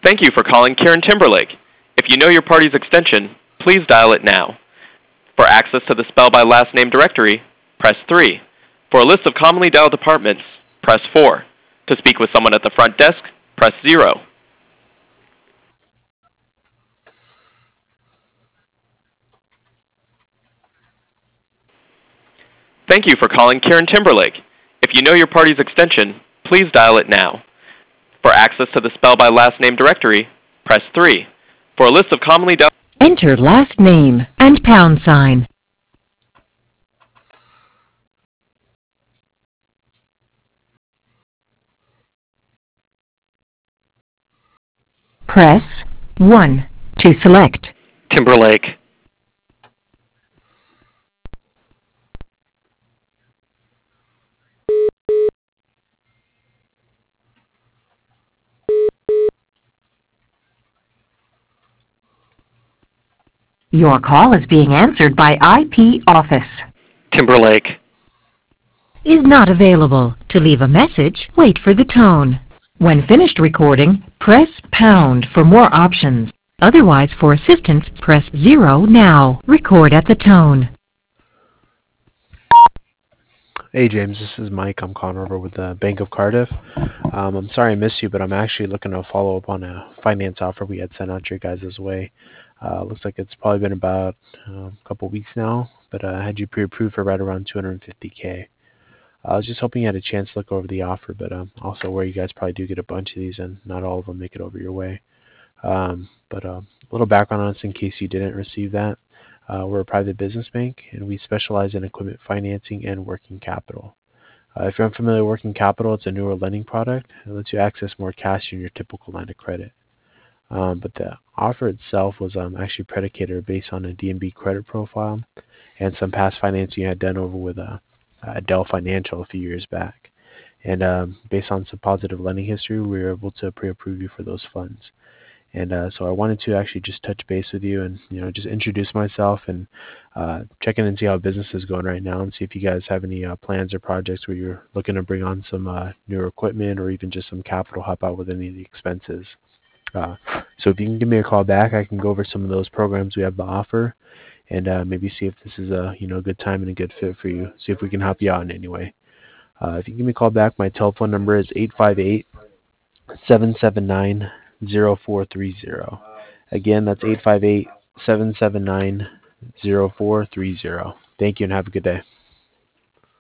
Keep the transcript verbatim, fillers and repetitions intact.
Thank you for calling Kieran Timberlake. If you know your party's extension, please dial it now. For access to the spell by last name directory, press three. For a list of commonly dialed departments, press four. To speak with someone at the front desk, press zero. Thank you for calling Kieran Timberlake. If you know your party's extension, please dial it now. For access to the spell by last name directory, press three. For a list of commonly dialed... Enter last name and pound sign. Press one to select. Timberlake. Your call is being answered by I P office. Timberlake. Is not available. To leave a message, wait for the tone. When finished recording, press pound for more options. Otherwise, for assistance, press zero now. Record at the tone. Hey James, this is Mike. I'm calling over with the Bank of Cardiff. Um, I'm sorry I missed you, but I'm actually looking to follow up on a finance offer we had sent out to your guys' way. Uh, looks like it's probably been about uh, a couple weeks now, but uh, I had you pre-approved for right around two hundred fifty K. I was just hoping you had a chance to look over the offer, but um, also aware you guys probably do get a bunch of these and not all of them make it over your way. Um, but uh, a little background on us in case you didn't receive that. Uh, we're a private business bank, and we specialize in equipment financing and working capital. Uh, if you're unfamiliar with working capital, it's a newer lending product. It lets you access more cash than your typical line of credit. Um, but the offer itself was um, actually predicated based on a D N B credit profile and some past financing I had done over with uh, uh, Dell Financial a few years back. And um, based on some positive lending history, we were able to pre-approve you for those funds. And uh, so I wanted to actually just touch base with you and, you know, just introduce myself and uh, check in and see how business is going right now and see if you guys have any uh, plans or projects where you're looking to bring on some uh, newer equipment or even just some capital help out with any of the expenses. Uh, so if you can give me a call back, I can go over some of those programs we have to offer and uh, maybe see if this is a, you know, good time and a good fit for you. See if we can help you out in any way. Uh, if you can give me a call back, my telephone number is eight five eight, seven seven nine, zero four three zero. Again, that's eight five eight, seven seven nine, zero four three zero. Thank you and have a good day.